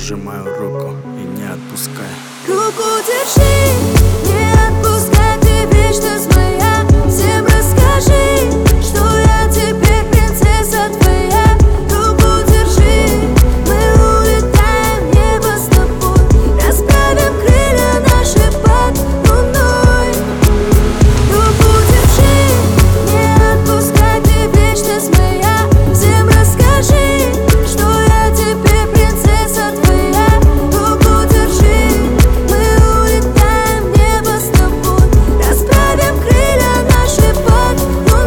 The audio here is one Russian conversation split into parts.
сжимаю руку и не отпускай. Руку держи, не отпускай, ты вечность моя. Всем расскажи, что я теперь принцесса твоя. Руку держи, мы улетаем в небо с тобой, расправим крылья наши под луной. Руку держи, не отпускай, ты вечность моя. Всем расскажи, что я теперь принцесса твоя. Руку держи, мы улетаем в небо с тобой, расправим крылья наши под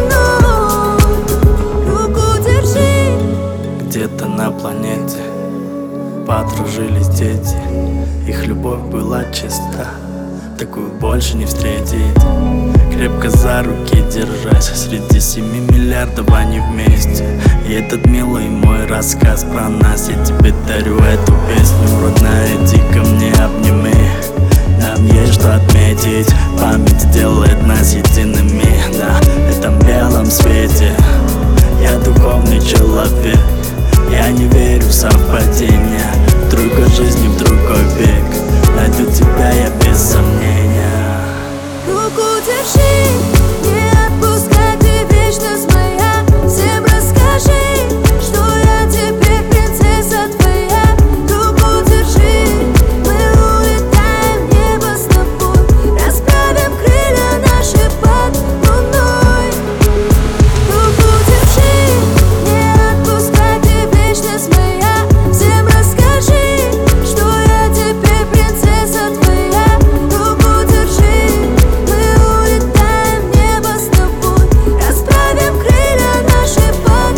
луной. Руку держи. Где-то на планете подружились дети. Их любовь была чиста, такую больше не встретить. Крепко за руки держась, среди 7 миллиардов они вместе. И этот милый мой рассказ про нас. Я тебе дарю эту песню, родная, иди ко мне, обними. Нам есть что отметить, память делает нас едиными. На этом белом свете я духовный человек. Я не верю в совпадения, в другой жизни, в другой век. Найду тебя я без сомнения. Руку держи, не отпускай, ты вечность моя. Всем расскажи, что я теперь принцесса твоя. Руку держи, мы улетаем в небо с тобой, расправим крылья наши под луной. Руку держи, не отпускай, ты вечность моя. Всем расскажи, что я теперь принцесса твоя. Руку держи, мы улетаем в небо с тобой, расправим крылья наши под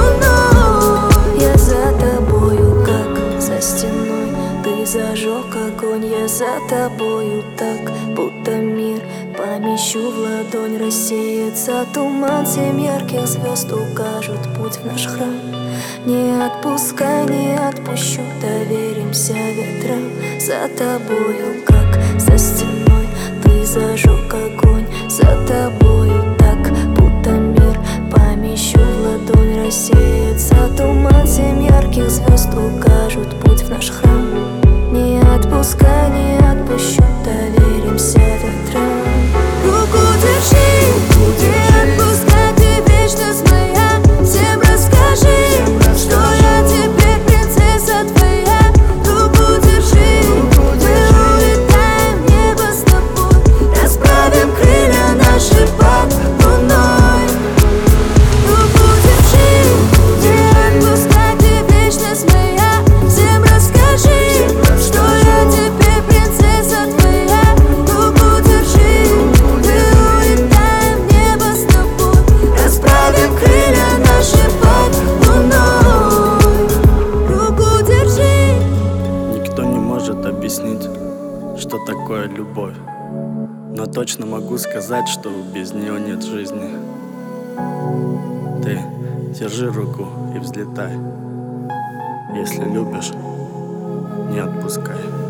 луной. Я за тобою, как за стеной, ты зажег огонь. Я за тобою так, будто мир помещу в ладонь. Рассеется туман, 7 ярких звезд укажут путь в наш храм. Не отпускай, не отпущу, доверимся ветрам. За тобою, как за стеной, ты зажег огонь. За тобою так, будто мир помещу в ладонь. Рассеется туман, 7 ярких звезд укажут путь в наш храм. Не отпускай, не отпущу, доверимся ветрам. Руку держи, не отпускай, ты вечность моя. Всем расскажи, что я теперь принцесса твоя. Руку держи, мы улетаем в небо с тобой, расправим крылья наши под луной. Руку держи, не отпускай, ты вечность моя. Всем расскажи, что я теперь принцесса твоя. Руку держи, мы улетаем в небо с тобой, расправим крылья наши под луной. Руку держи. Никто не может объяснить, что такое любовь. Но точно могу сказать, что без нее нет жизни. Ты держи руку и взлетай. Если любишь, не отпускай.